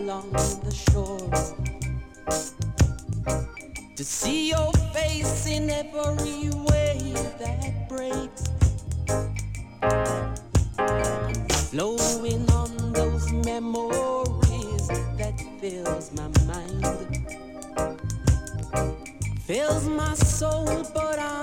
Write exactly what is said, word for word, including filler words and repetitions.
along the shore, to see your face in every wave that breaks, flowing on those memories that fills my mind, fills my soul, but I